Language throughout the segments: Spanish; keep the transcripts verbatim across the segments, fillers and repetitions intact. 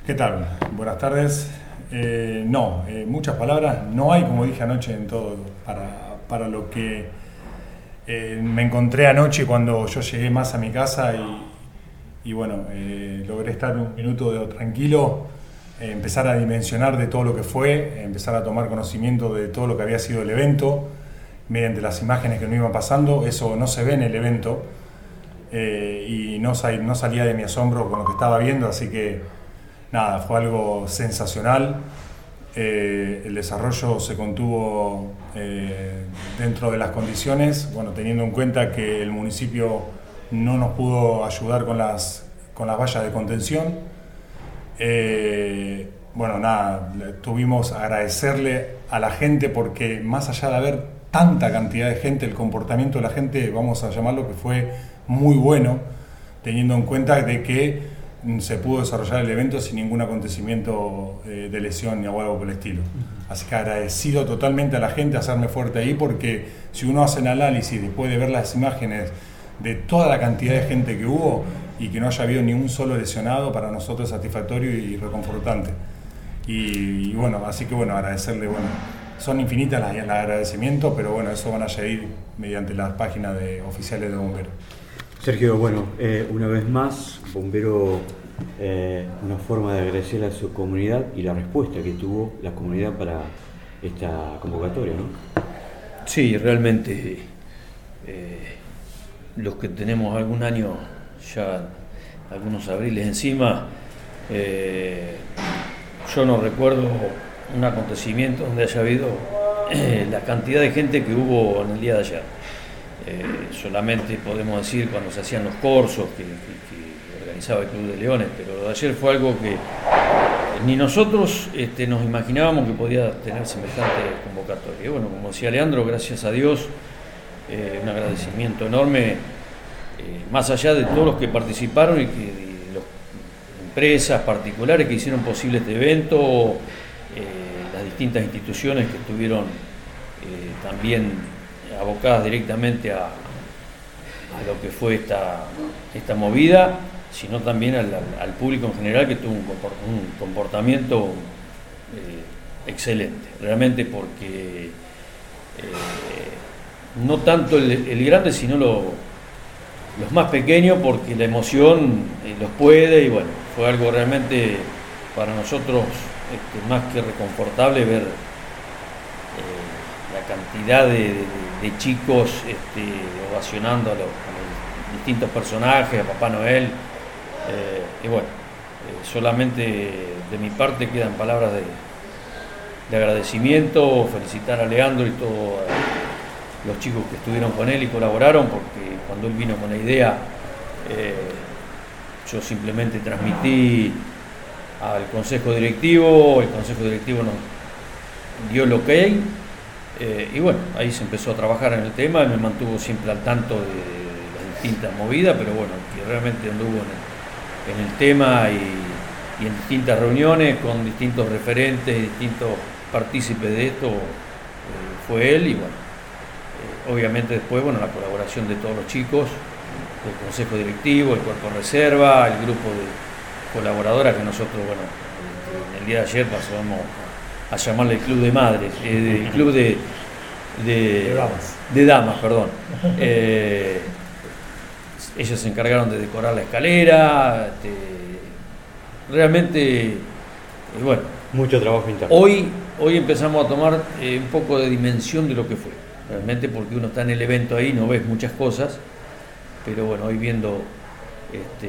¿Qué tal? Buenas tardes. Eh, no, eh, muchas palabras no hay, como dije anoche, en todo para, para lo que eh, me encontré anoche cuando yo llegué más a mi casa y, y bueno, eh, logré estar un minuto de, tranquilo, eh, empezar a dimensionar de todo lo que fue, empezar a tomar conocimiento de todo lo que había sido el evento, mediante las imágenes que nos iban pasando. Eso no se ve en el evento eh, y no, sal, no salía de mi asombro con lo que estaba viendo, así que nada, fue algo sensacional. Eh, el desarrollo se contuvo eh, dentro de las condiciones, bueno, teniendo en cuenta que el municipio no nos pudo ayudar con las, con las vallas de contención. Eh, bueno, nada, tuvimos que agradecerle a la gente porque más allá de haber tanta cantidad de gente, el comportamiento de la gente, vamos a llamarlo, que fue muy bueno, teniendo en cuenta de que se pudo desarrollar el evento sin ningún acontecimiento eh, de lesión ni algo por el estilo. Así que agradecido totalmente a la gente, hacerme fuerte ahí, porque si uno hace el análisis después de ver las imágenes de toda la cantidad de gente que hubo y que no haya habido ni un solo lesionado, para nosotros es satisfactorio y reconfortante. Y, y bueno, así que bueno, agradecerle, bueno, son infinitas las, las agradecimientos, pero bueno, eso van a seguir mediante las páginas de, oficiales de Bomberos. Sergio, bueno, eh, una vez más, Bombero, eh, una forma de agradecerle a su comunidad y la respuesta que tuvo la comunidad para esta convocatoria, ¿no? Sí, realmente eh, los que tenemos algún año, ya algunos abriles encima, eh, yo no recuerdo un acontecimiento donde haya habido eh, la cantidad de gente que hubo en el día de ayer. Eh, solamente podemos decir cuando se hacían los corsos que, que, que organizaba el Club de Leones, pero lo de ayer fue algo que ni nosotros este, nos imaginábamos que podía tener semejante convocatoria. Y bueno, como decía Leandro, gracias a Dios, eh, un agradecimiento enorme, eh, más allá de todos los que participaron y que y las empresas particulares que hicieron posible este evento, eh, las distintas instituciones que estuvieron eh, también abocadas directamente a, a lo que fue esta, esta movida, sino también al, al público en general, que tuvo un comportamiento eh, excelente, realmente, porque eh, no tanto el, el grande, sino lo, los más pequeños, porque la emoción eh, los puede, y bueno, fue algo realmente para nosotros este, más que reconfortable ver la cantidad de, de, de chicos este, ovacionando a los, a los distintos personajes, a Papá Noel, eh, y bueno, eh, solamente de mi parte quedan palabras de, de agradecimiento, felicitar a Leandro y todos los chicos que estuvieron con él y colaboraron, porque cuando él vino con la idea, eh, yo simplemente transmití al consejo directivo, el consejo directivo nos dio el ok. Eh, y bueno, ahí se empezó a trabajar en el tema y me mantuvo siempre al tanto de, de las distintas movidas, pero bueno, que realmente anduvo en el, en el tema y, y en distintas reuniones con distintos referentes y distintos partícipes de esto, eh, fue él. Y bueno, eh, obviamente después, bueno, la colaboración de todos los chicos, el consejo directivo, el cuerpo de reserva, el grupo de colaboradoras que nosotros, bueno, en el día de ayer pasamos a llamarle el club de madres, eh, el club de, de, de damas, de damas perdón. Eh, ellos se encargaron de decorar la escalera, este, realmente, eh, bueno. Mucho trabajo interno. Hoy, hoy empezamos a tomar eh, un poco de dimensión de lo que fue, realmente, porque uno está en el evento ahí, no ves muchas cosas, pero bueno, hoy viendo este,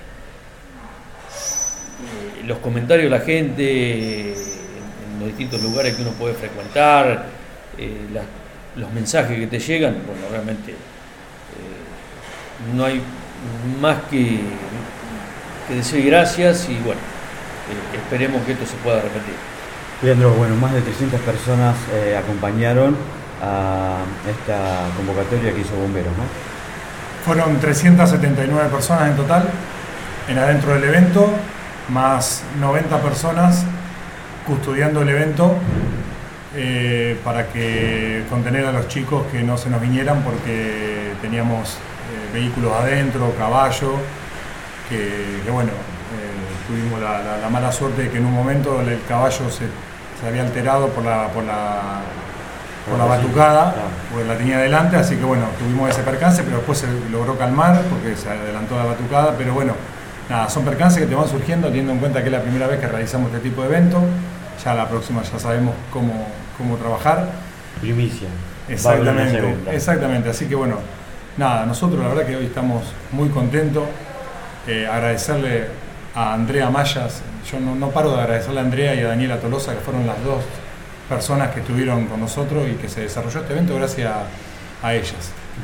eh, los comentarios de la gente, los distintos lugares que uno puede frecuentar, eh, la, los mensajes que te llegan, bueno, realmente eh, no hay más que, que decir gracias y bueno, eh, esperemos que esto se pueda repetir. Leandro, bueno, más de trescientas personas eh, acompañaron a esta convocatoria que hizo Bomberos, ¿no? Fueron trescientas setenta y nueve personas en total, en adentro del evento, más noventa personas custodiando el evento eh, para que contener a los chicos que no se nos vinieran, porque teníamos eh, vehículos adentro, caballo, que, que bueno, eh, tuvimos la, la, la mala suerte de que en un momento el caballo se, se había alterado por la, por la, por la batucada, porque la tenía delante, así que bueno, tuvimos ese percance, pero después se logró calmar porque se adelantó la batucada, pero bueno, nada, son percances que te van surgiendo teniendo en cuenta que es la primera vez que realizamos este tipo de evento, ya la próxima ya sabemos cómo, cómo trabajar. Primicia. Exactamente, exactamente, así que bueno, nada, nosotros la verdad que hoy estamos muy contentos, eh, agradecerle a Andrea Mayas, yo no, no paro de agradecerle a Andrea y a Daniela Tolosa, que fueron las dos personas que estuvieron con nosotros y que se desarrolló este evento gracias a, a ellas.